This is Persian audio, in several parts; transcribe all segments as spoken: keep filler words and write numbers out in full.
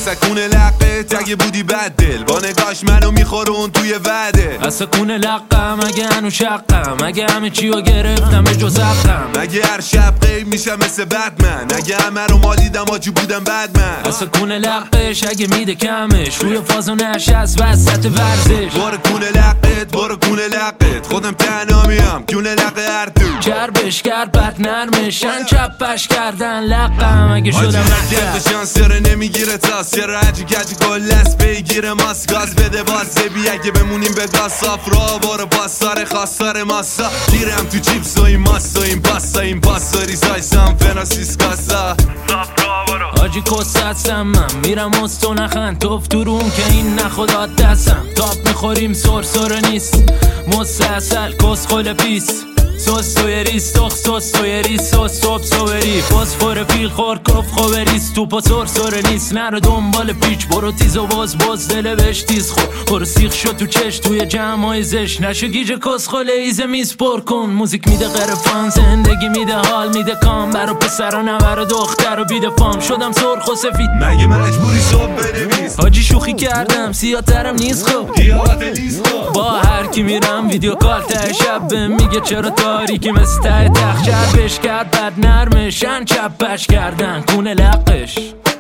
سکون لقت اگه بودی بد دل، با نگاش منو میخورون توی وعده. از سکون لقم اگه هنو شقم، اگه همه چیو گرفتم به جز حقم، اگه هر شب غیب میشم مثل بتمن، اگه همه رو مالیدم آجی بودم بدمن. از سکون لقش اگه میده کمش، روی فاز و نشست وسط ورزش. برو کون لقت برو کون لقت، خودم تنها میام کون لق هر تو. چربش کرد بد نرمشن، چپش کردن لقم اگه شدم مکتب شانس چرا نمیگیره تاس، چرا هجی کجی کل است بگیره ماس. گاز بده باز زبی اگه بمونیم به گاز صاف را برو پاسار خواستار ماسا. گیرم تو چیپس و این ماسا این پاسا این پاسا ریزای سان فرانسیسکاسا. آجی کس هستم من میرم استو نخند توف تو روم که این نخداد دستم. تاپ میخوریم سر سر نیست مسلسل کس خل پیس. سوس توی ریس تخ سوس توی ریس سوس صبح سوری فسفور پیل خور کف خوبریس تو پا سر سر نیست نرو دنبال پیچ. برو تیز و باز باز دل بهش تیز خور. برو سیخ شد تو چش توی جمعای زش. نشو گیج کس خله ایزه میز پر کن. موزیک میده قرفان زندگی میده حال میده کام. برو پسر و نور و دختر و بیده فام. شدم سرخ و سفید مگه مجبوری صبح بنویس. حاجی شوخی کردم سیاه ترم نیست خب با هر کی میرم ویدیو کال ته شب میگه چرا تاریکی مثل ته تخت. چربش کرد بد نرمشن چپش کردن کونه لقش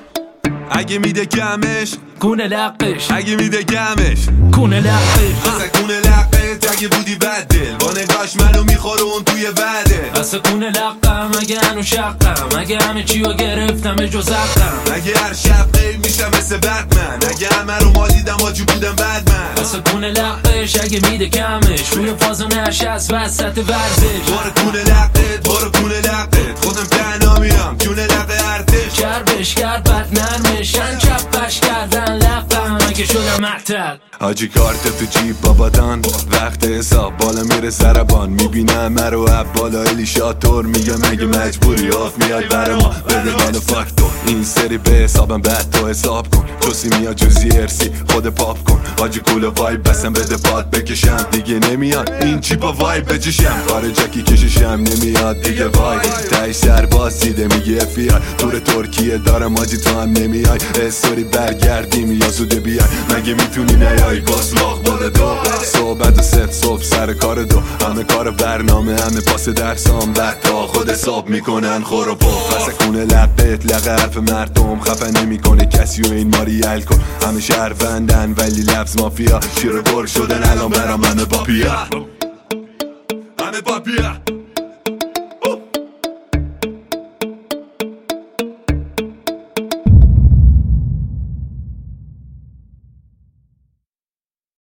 اگه میده کمش کونه لقش اگه میده کمش کونه لقش. از کونه لقت اگه بودی بد دل، با نگاش منو میخورون توی وعده. از کونه لقم اگه هنو شقم، اگه همه چیو گرفتم به جز حقم، اگه هر شب غیب میشم مثل بتمن، اگه همه رو مالیدم آجی بودم بدمن. از کونه لقش اگه میده کمش، روی فاز و نشست وسط ورزش. برو کونه لقت برو کونه لقت، خودم تنها میام کونه لق ارتش. چربش کرد بد نرمشن چپش کردن لقم اگه شدم معتل. حاجی کارت تو جیب بابادان، وقت حساب بالا میره سربان. میبینم مرو اب بالا الی شاتور، میگم اگه مجبوری آف میاد بر ما بده بالو فاکتور. این سری به حسابم بعد تو حساب کن. جوسی میاد جوزی ارسی خود پاپ کن. حاجی کول وایب بسم بده پاد بکشم دیگه نمیاد این چیپا وایب بچشم. کار جاکی کششم نمیاد دیگه وای. تای سرباز دیده میگه افیار تور ترکیه دارم حاجی تو هم نمیای. استوری برگردیم یا زوده بیای، مگه میتونی نیای باز لاغ بوده دو. صحبت و ست صبح سر کار دو، همه کار برنامه همه پاس درسام. بعد تا خود حساب میکنن خور و پف. از کونه لقت لق حرف مردم خفه نمیکنه کسی و این ماری حل کن. همه شهروندن ولی لفظ مافیا. شیر و گر شدن الان برام همه پاپیا همه پاپیا.